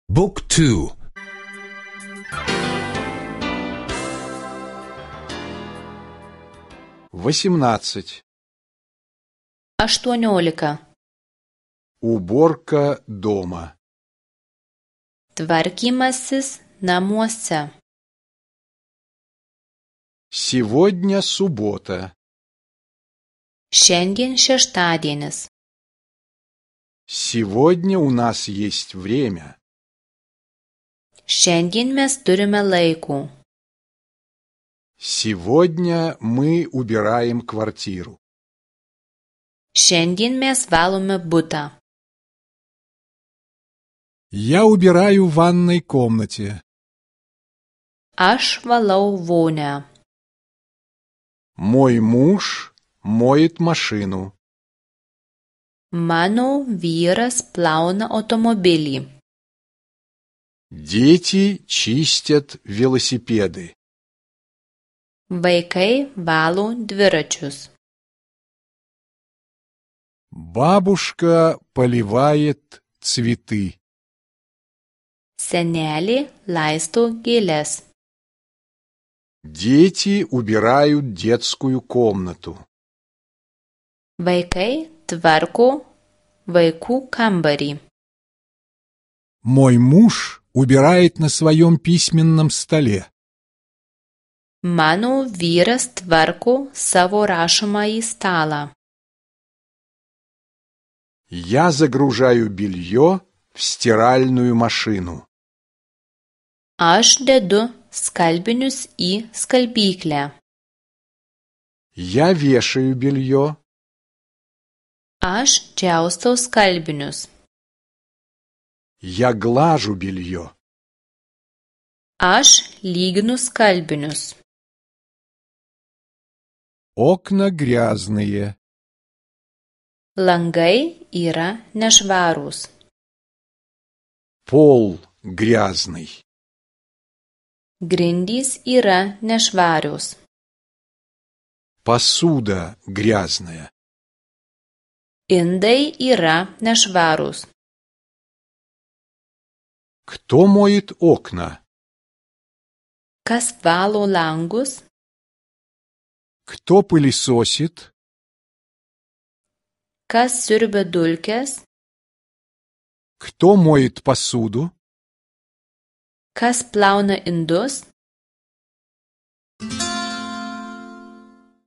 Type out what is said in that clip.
Book 2. 18. 18. Уборка дома. Tvarkymasis namuose. Сегодня суббота. Šiandien šeštadienis. Сегодня у нас есть время. Šiandien mes turime laiko. Сегодня мы убираем квартиру. Šiandien mes valome butą. Я убираю в ванной комнате. Aš valau vonią. Мой муж моет машину. Mano vyras plauna automobilį. Дети чистят велосипеды. Vaikai valo dviračius. Бабушка поливает цветы. Senelė laisto gėles. Дети убирают детскую комнату. Vaikai tvarko vaikų kambarį. Мой муж убирает на своем письменном столе. Mano vyras tvarko savo rašomąjį stalą. Я загружаю белье в стиральную машину. Aš dedu skalbinius į skalbyklę. Я вешаю белье. Aš džiaustau skalbinius. Я глажу белье. Aš lyginu skalbinius. Окна грязные. Langai yra nešvarūs. Пол грязный. Grindys yra nešvarios. Посуда грязная. Indai yra nešvarūs. Кто моет окна? Kas valo langus? Кто пылесосит? Kas siurbia dulkes? Кто моет посуду? Kas plauna indus?